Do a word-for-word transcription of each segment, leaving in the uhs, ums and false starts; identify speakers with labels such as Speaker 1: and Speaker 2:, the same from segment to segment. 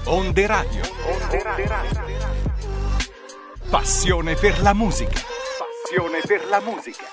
Speaker 1: Onde Radio. Onde Radio. Passione per la musica. Passione per la musica.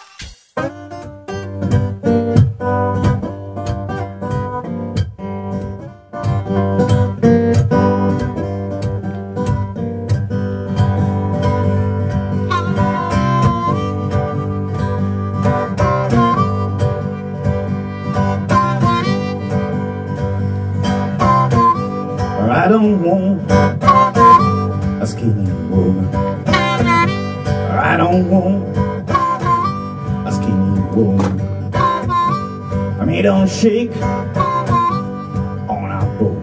Speaker 2: I don't want a skinny woman. I don't want a skinny woman. I mean, don't shake on our bone.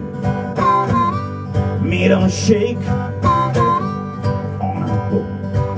Speaker 2: Me don't shake on our bone.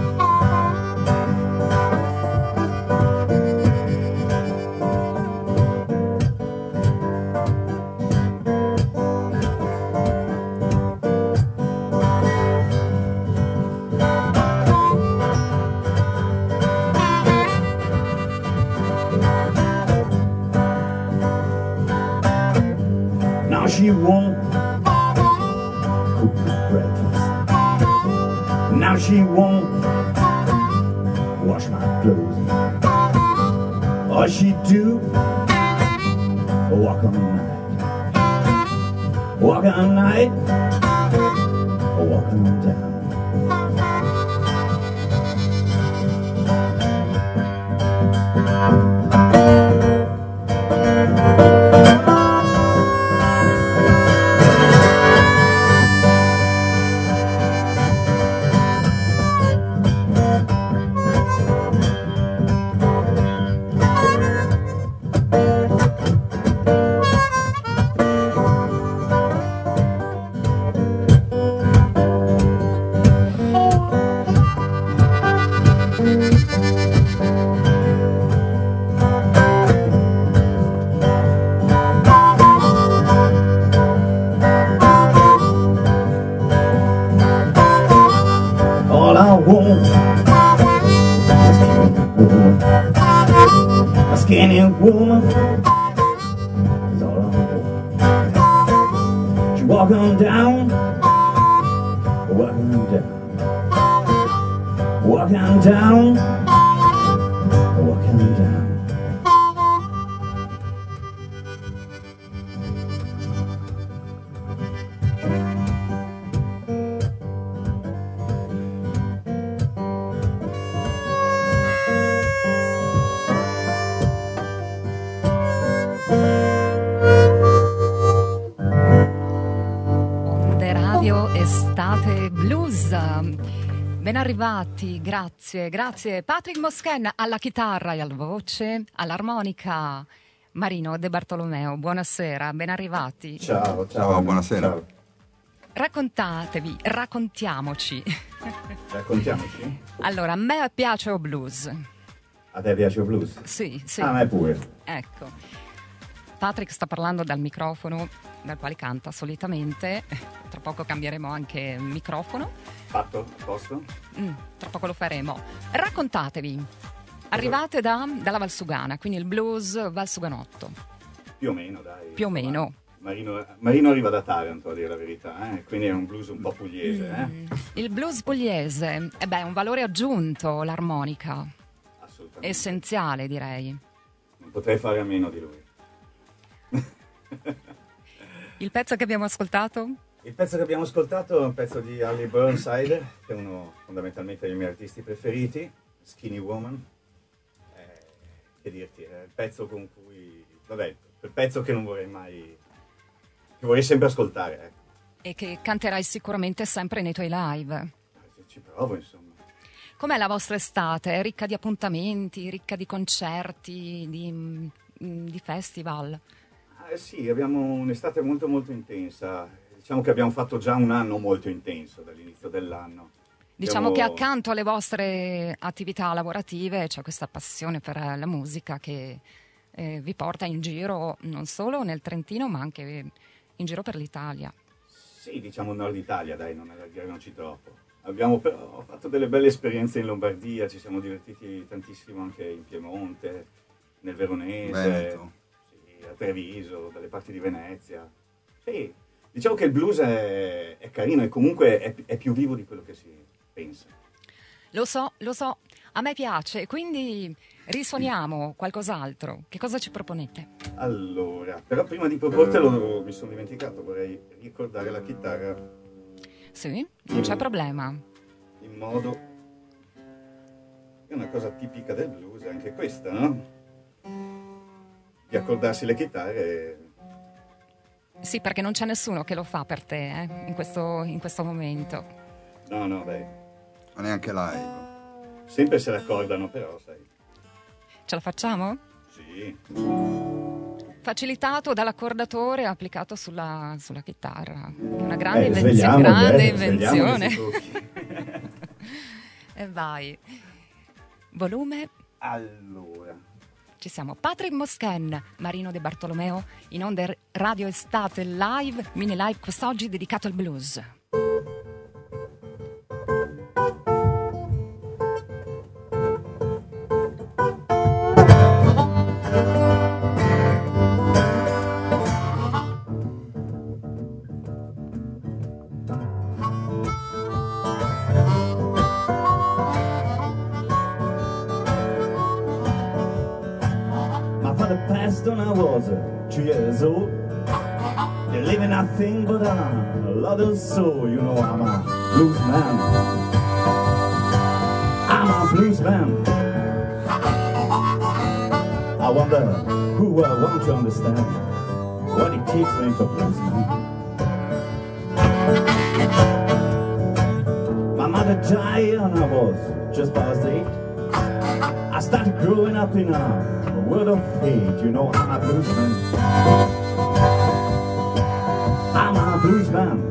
Speaker 2: She won't cook breakfast. Now she won't wash my clothes. All she do, walk all night, walk all night, walk on down. Skinny woman is all I want. She walk on down, walk on down, walk on down, walk on down.
Speaker 3: Estate Blues. Ben arrivati, grazie, grazie. Patrick Moschen alla chitarra e alla voce, all'armonica. Marino De Bartolomeo, buonasera, ben arrivati.
Speaker 4: Ciao, ciao,
Speaker 5: ciao, buonasera.
Speaker 4: Ciao.
Speaker 3: Raccontatevi, raccontiamoci.
Speaker 4: Raccontiamoci?
Speaker 3: Allora, a me piace o blues.
Speaker 4: A te piace il blues?
Speaker 3: Sì, sì.
Speaker 4: A me pure.
Speaker 3: Ecco. Patrick sta parlando dal microfono dal quale canta solitamente. Tra poco cambieremo anche microfono.
Speaker 4: Fatto? A posto?
Speaker 3: Mm, tra poco lo faremo. Raccontatevi. Arrivate da, dalla Valsugana, quindi il blues valsuganotto.
Speaker 4: Più o meno, dai.
Speaker 3: Più o meno.
Speaker 4: Marino, Marino arriva da Taranto, a dire la verità, eh? Quindi è un blues un po' pugliese.
Speaker 3: Mm.
Speaker 4: Eh?
Speaker 3: Il blues pugliese, eh beh, è un valore aggiunto, l'armonica.
Speaker 4: Assolutamente.
Speaker 3: Essenziale, direi.
Speaker 4: Non potrei fare a meno di lui.
Speaker 3: Il pezzo che abbiamo ascoltato?
Speaker 4: Il pezzo che abbiamo ascoltato è un pezzo di Harley Burnside, che è uno fondamentalmente dei miei artisti preferiti, Skinny Woman. Eh, che dirti, è il pezzo con cui, vabbè, il pezzo che non vorrei mai, che vorrei sempre ascoltare. Ecco.
Speaker 3: E che canterai sicuramente sempre nei tuoi live.
Speaker 4: Ci provo, insomma.
Speaker 3: Com'è la vostra estate? È ricca di appuntamenti, ricca di concerti, di, di festival?
Speaker 4: Eh sì, abbiamo un'estate molto molto intensa. Diciamo che abbiamo fatto già un anno molto intenso dall'inizio dell'anno.
Speaker 3: Diciamo
Speaker 4: abbiamo...
Speaker 3: che accanto alle vostre attività lavorative c'è questa passione per la musica che eh, vi porta in giro non solo nel Trentino ma anche in giro per l'Italia.
Speaker 4: Sì, diciamo Nord Italia, dai, non allarghiamoci troppo. Abbiamo però fatto delle belle esperienze in Lombardia, ci siamo divertiti tantissimo anche in Piemonte, nel Veronese.
Speaker 5: Veneto.
Speaker 4: A Treviso, dalle parti di Venezia. Sì, Diciamo che il blues è, è carino e comunque è, è più vivo di quello che si pensa.
Speaker 3: Lo so, lo so, a me piace, quindi risuoniamo qualcos'altro. Che cosa ci proponete?
Speaker 4: Allora, però prima di proportelo mi sono dimenticato, vorrei ricordare la chitarra.
Speaker 3: Sì, non c'è problema.
Speaker 4: In modo... è una cosa tipica del blues, anche questa, no? Di accordarsi le chitarre.
Speaker 3: Sì, perché non c'è nessuno che lo fa per te, eh, in questo, in questo momento.
Speaker 4: No, no, dai.
Speaker 5: Ma neanche live.
Speaker 4: Sempre se l'accordano, però, sai.
Speaker 3: Ce la facciamo?
Speaker 4: Sì.
Speaker 3: Facilitato dall'accordatore applicato sulla, sulla chitarra. Una grande
Speaker 4: Eh,
Speaker 3: invenzione.
Speaker 4: svegliamo,
Speaker 3: Grande
Speaker 4: eh,
Speaker 3: invenzione.
Speaker 4: svegliamo questi trucchi.
Speaker 3: E vai. Volume.
Speaker 4: Allora.
Speaker 3: Ci siamo. Patrick Moschen, Marino De Bartolomeo, in onda Radio Estate Live, mini live quest'oggi dedicato al blues.
Speaker 2: When I was uh, two years old, they're living nothing but a lot of soul. You know I'm a blues man. I'm a blues man. I wonder who will want to understand what it takes to enter blues man. My mother died when I was just past eight. I started growing up in a world of hate, you know I'm a bluesman. I'm a bluesman.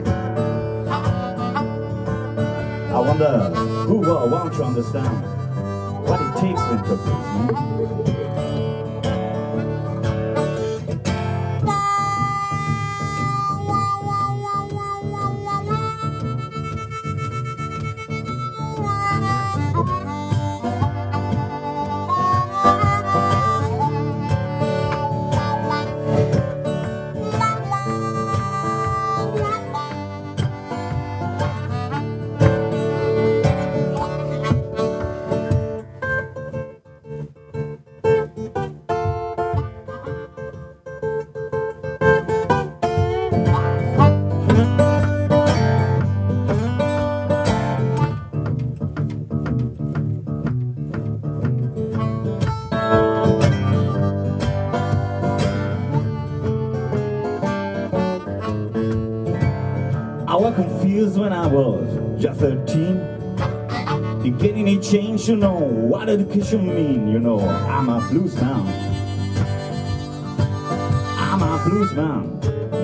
Speaker 2: I wonder who will want to understand what it takes to enter bluesman. When I was just thirteen, didn't get any change to know what education mean. You know, I'm a blues man. I'm a blues man.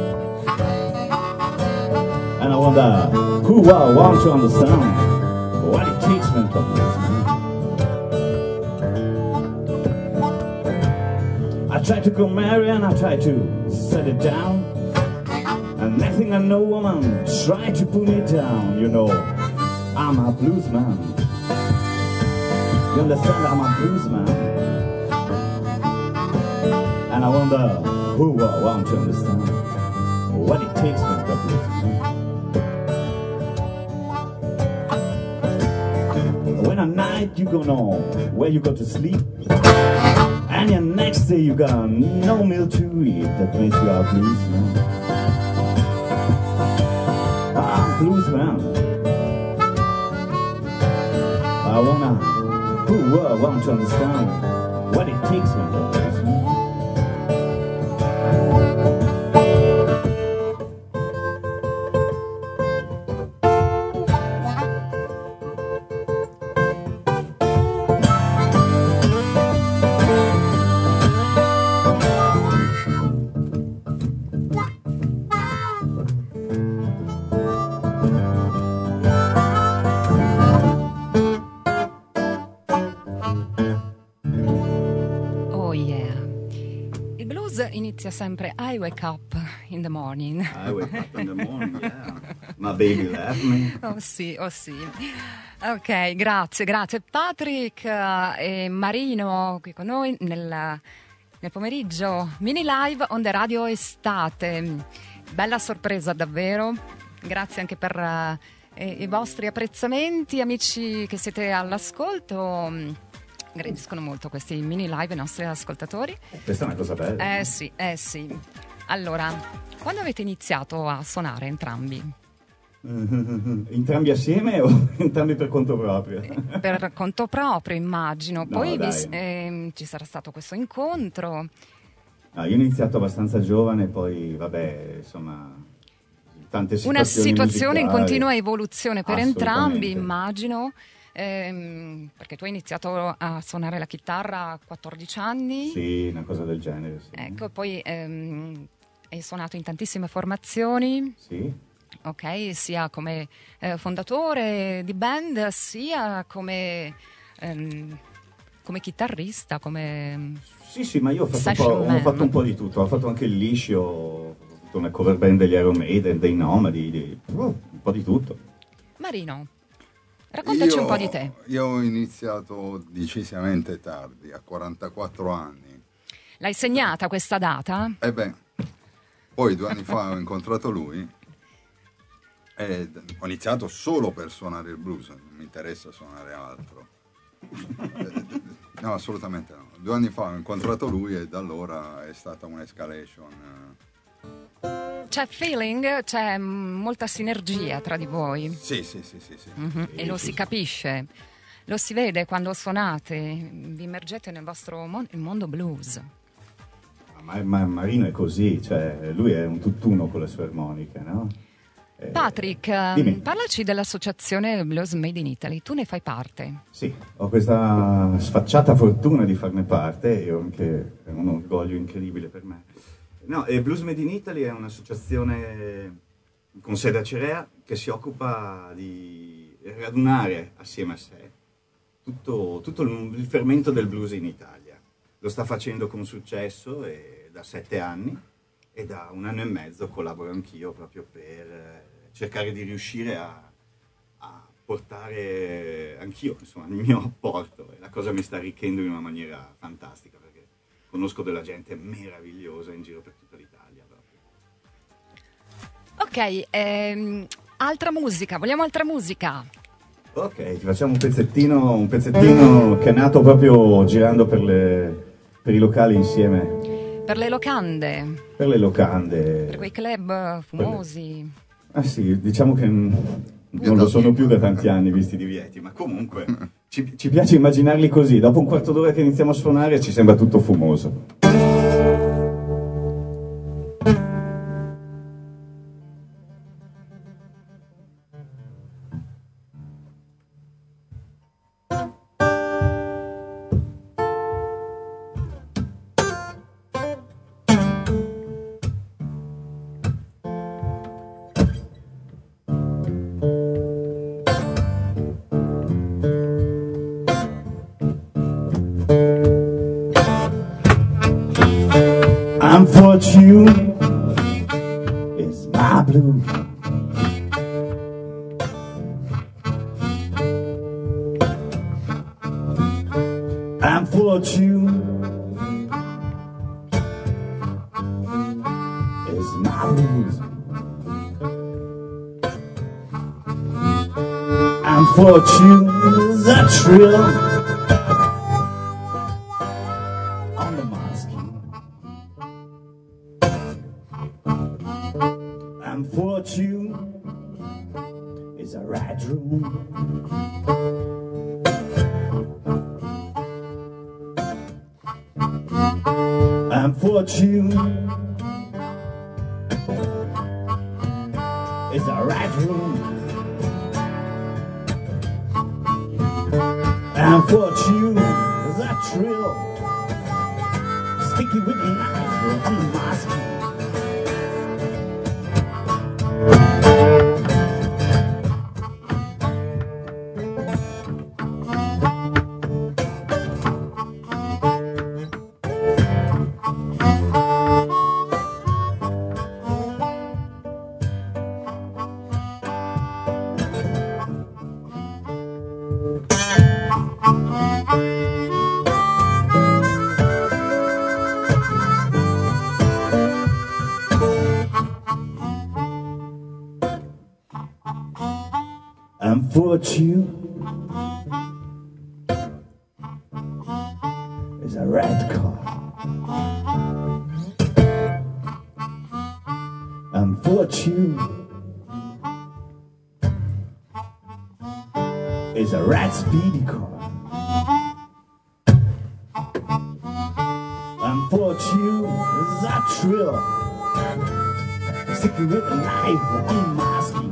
Speaker 2: And I wonder who will want to understand what it takes to enter blues man. I tried to go marry and I tried to set it down. And next thing I know, woman tried to pull me down. You know, I'm a blues man. You understand? I'm a blues man. And I wonder who will want to understand what it takes to make a blues man. When at night you go know where you go to sleep, and your next day you got no meal to eat, that makes you a blues man. Blues man. I wanna, who uh, want to understand what it takes to enter blues man.
Speaker 3: Inizia sempre I wake up in the morning.
Speaker 4: I wake up in the morning, yeah. My baby left me.
Speaker 3: Oh sì, oh sì. Ok, grazie, grazie. Patrick e Marino qui con noi nel, nel pomeriggio mini live on the Radio Estate. bella sorpresa davvero, grazie anche per uh, i vostri apprezzamenti, amici che siete all'ascolto. Gradiscono molto questi mini live i nostri ascoltatori.
Speaker 2: Questa è una cosa bella.
Speaker 3: Eh sì, eh sì. Allora, quando avete iniziato a suonare entrambi?
Speaker 2: Entrambi assieme o entrambi per conto proprio?
Speaker 3: Per conto proprio, immagino.
Speaker 2: No,
Speaker 3: Poi vi,
Speaker 2: dai.
Speaker 3: eh, ci sarà stato questo incontro.
Speaker 2: No, io ho iniziato abbastanza giovane, poi vabbè, insomma, tante situazioni
Speaker 3: Una situazione in
Speaker 2: musicali.
Speaker 3: continua evoluzione per
Speaker 2: Assolutamente.
Speaker 3: entrambi, immagino. Ehm, perché tu hai iniziato a suonare la chitarra a quattordici anni.
Speaker 2: Sì, una cosa del genere. Sì.
Speaker 3: Ecco, poi ehm, hai suonato in tantissime formazioni.
Speaker 2: Sì.
Speaker 3: Ok, sia come eh, fondatore di band, sia come, ehm, come chitarrista, come...
Speaker 2: Sì, sì, ma io ho fatto, un
Speaker 3: Session
Speaker 2: po',
Speaker 3: man.
Speaker 2: ho fatto un po' di tutto. Ho fatto anche il liscio, ho fatto una cover band degli Iron Maiden, dei Nomadi, di, uh, un po' di tutto.
Speaker 3: Marino, raccontaci
Speaker 5: Io-
Speaker 3: un po' di te.
Speaker 5: Io ho iniziato decisamente tardi, a quarantaquattro anni.
Speaker 3: L'hai segnata questa data?
Speaker 5: E beh, poi due anni fa ho incontrato lui e ho iniziato solo per suonare il blues, non mi interessa suonare altro. No, assolutamente no. Due anni fa ho incontrato lui e da allora è stata un'escalation.
Speaker 3: C'è feeling, c'è mm, molta sinergia tra di voi.
Speaker 5: Sì, sì, sì, sì, sì.
Speaker 3: Mhm, e lo si capisce, lo si vede quando suonate, vi immergete nel vostro mon- il mondo blues.
Speaker 2: Ma, ma Marino è così, cioè lui è un tutt'uno con le sue armoniche, no? Eh,
Speaker 3: Patrick, ehm,
Speaker 2: dimmi.
Speaker 3: parlaci dell'associazione Blues Made in Italy, tu ne fai parte.
Speaker 2: Sì, ho questa sfacciata fortuna di farne parte e ho anche è un orgoglio incredibile per me. No, e Blues Made in Italy è un'associazione con sede a Cerea che si occupa di radunare assieme a sé tutto, tutto il il fermento del blues in Italia. Lo sta facendo con successo e da sette anni e da un anno e mezzo collaboro anch'io proprio per eh, cercare di riuscire a, a portare anch'io insomma, il mio apporto e la cosa mi sta arricchendo in una maniera fantastica perché conosco della gente meravigliosa in giro per tutta l'Italia proprio.
Speaker 3: Ok, ehm, altra musica, vogliamo altra musica?
Speaker 2: Ok, ti facciamo un pezzettino, un pezzettino che è nato proprio girando per, le, per i locali insieme,
Speaker 3: Per le locande,
Speaker 2: per le locande.
Speaker 3: per quei club fumosi.
Speaker 2: Ah sì, diciamo che mm, non lo sono più da tanti anni visti di Vieti, ma comunque ci, ci piace immaginarli così, dopo un quarto d'ora che iniziamo a suonare ci sembra tutto fumoso. I'm for you, it's my blue. I'm for you, it's my blues. I'm for you, the thrill on the mosque. I'm for you, it's a right room. I'm for you, it's a right room. I'm for you, the thrill, sticky with the knife on the mosque. And for you is a red car. And for you is a red speedy car. And for you is a thrill, sticking with a knife on my skin.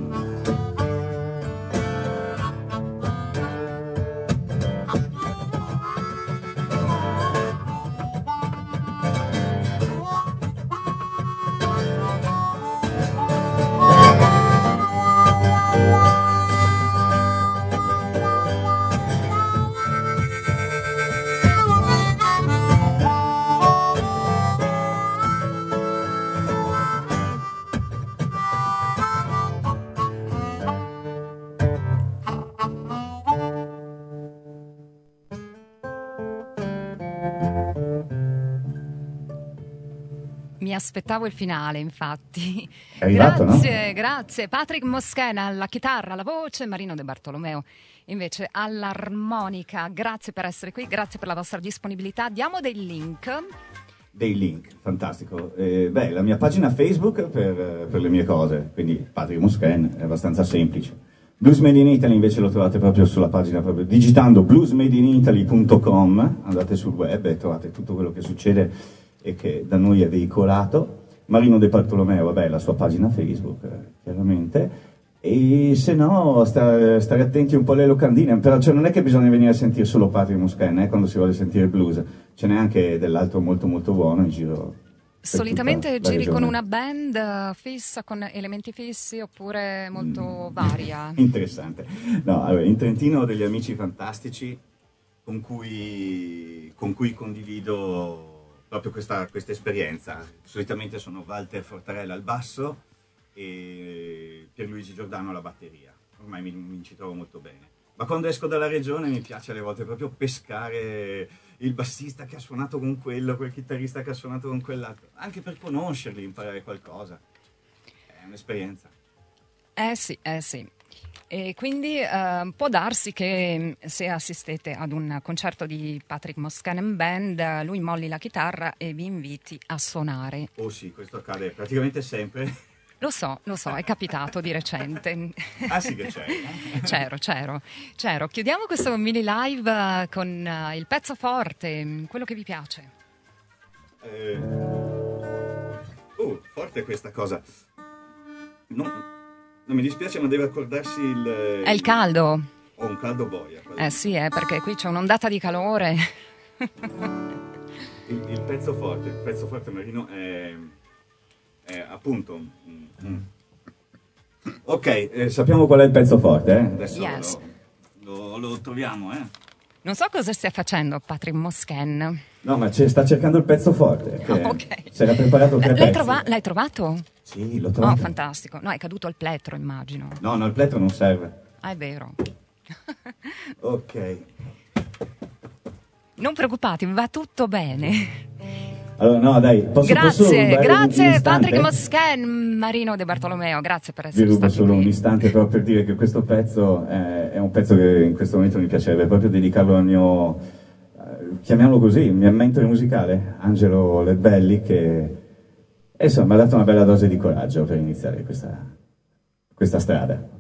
Speaker 3: Mi aspettavo il finale, infatti.
Speaker 2: È arrivato,
Speaker 3: grazie,
Speaker 2: no?
Speaker 3: grazie. Patrick Moschena alla chitarra, alla voce, Marino De Bartolomeo invece all'armonica. Grazie per essere qui, grazie per la vostra disponibilità. Diamo dei link.
Speaker 2: Dei link, fantastico. Eh, beh, la mia pagina Facebook per, per le mie cose, quindi Patrick Moschena, è abbastanza semplice. Blues Made in Italy invece lo trovate proprio sulla pagina, proprio digitando blues made in italy punto com, andate sul web e trovate tutto quello che succede e che da noi è veicolato. Marino De Bartolomeo, vabbè, la sua pagina Facebook, chiaramente. E se no, sta, stare attenti un po' alle locandine, però cioè, non è che bisogna venire a sentire solo Patrick Moschena eh, quando si vuole sentire blues, ce n'è anche dell'altro molto molto buono in giro.
Speaker 3: Solitamente giri
Speaker 2: regione.
Speaker 3: con una band uh, fissa, con elementi fissi, oppure molto
Speaker 2: Mm.
Speaker 3: varia?
Speaker 2: Interessante. No, allora, in Trentino ho degli amici fantastici con cui, con cui condivido proprio questa, questa esperienza. Solitamente sono Walter Fortarella al basso e Pierluigi Giordano alla batteria. Ormai mi, mi ci trovo molto bene. Ma quando esco dalla regione mi piace alle volte proprio pescare il bassista che ha suonato con quello, quel chitarrista che ha suonato con quell'altro, anche per conoscerli, imparare qualcosa. È un'esperienza.
Speaker 3: Eh sì, eh sì. E quindi eh, può darsi che se assistete ad un concerto di Patrick Moschena Band, lui molli la chitarra e vi inviti a suonare.
Speaker 2: Oh sì, questo accade praticamente sempre.
Speaker 3: Lo so, lo so, è capitato di recente.
Speaker 2: Ah sì che c'è.
Speaker 3: C'ero, c'ero, c'ero. Chiudiamo questo mini live uh, con uh, il pezzo forte, quello che vi piace.
Speaker 2: Eh... Oh, forte questa cosa. Non, non mi dispiace, ma deve accordarsi il...
Speaker 3: È il caldo.
Speaker 2: Ho un caldo boia.
Speaker 3: Eh sì, eh, perché qui c'è un'ondata di calore.
Speaker 2: Il, il pezzo forte, il pezzo forte Marino è... è appunto... Mm. Ok, eh, sappiamo qual è il pezzo forte, eh? Adesso
Speaker 3: Yes.
Speaker 2: lo, lo, lo troviamo, eh?
Speaker 3: Non so cosa stia facendo Patrick Moschena.
Speaker 2: No, ma c- sta cercando il pezzo forte. Che
Speaker 3: Ok.
Speaker 2: Si era preparato tre
Speaker 3: L'hai,
Speaker 2: pezzi.
Speaker 3: trova- l'hai trovato?
Speaker 2: Sì, l'ho
Speaker 3: Oh,
Speaker 2: trovato.
Speaker 3: fantastico. No, è caduto il plettro, immagino.
Speaker 2: No, no, il plettro non serve.
Speaker 3: Ah, è vero.
Speaker 2: Ok.
Speaker 3: Non preoccupatevi, va tutto bene.
Speaker 2: Allora, no, dai, posso, posso
Speaker 3: Grazie,
Speaker 2: rubare un
Speaker 3: grazie
Speaker 2: istante?
Speaker 3: Patrick Moschena, Marino De Bartolomeo, grazie per
Speaker 2: Vi
Speaker 3: essere
Speaker 2: rubo
Speaker 3: stati
Speaker 2: solo
Speaker 3: qui.
Speaker 2: un istante proprio per dire che questo pezzo è, è un pezzo che in questo momento mi piacerebbe proprio dedicarlo al mio, eh, chiamiamolo così, il mio mentore musicale, Angelo Lebelli, che eh, insomma mi ha dato una bella dose di coraggio per iniziare questa, questa strada.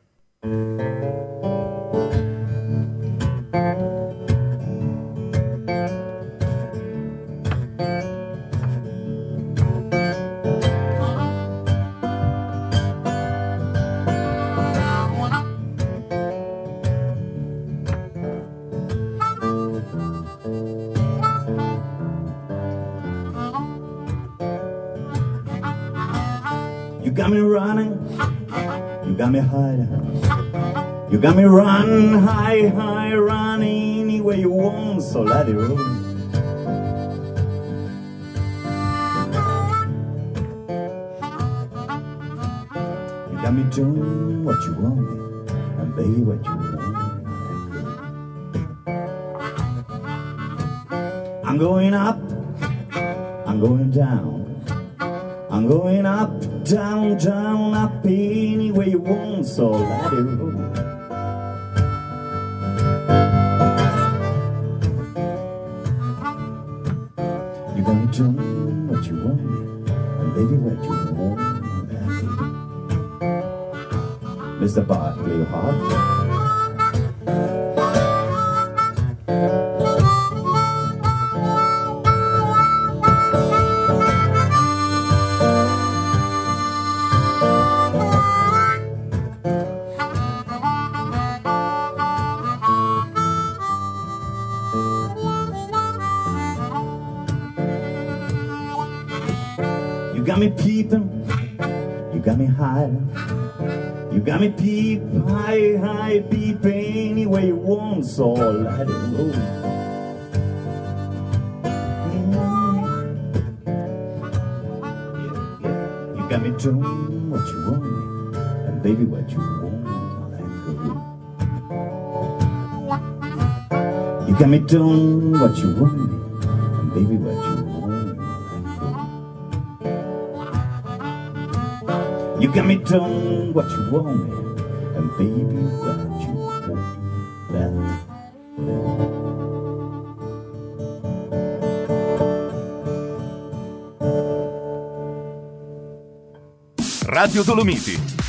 Speaker 2: You got me running, you got me hiding, you got me run high, high, run anywhere you want, so let it roll. You got me doing what you want, and baby what you want. I'm going up, I'm going down. I'm going up, down, down, up, anywhere you want, so let it roll. done what you want me, and baby, what you want me. Mister Bart, play your heart. You got me peeping, you got me hiding, you got me peep, high, high, peep any way you want, so let it roll. You got me doing what you want, and baby, what you want, let go. You got me doing what you want, and baby, what you want. You got me doing what you want me, and baby, what you want me.
Speaker 1: Radio Dolomiti,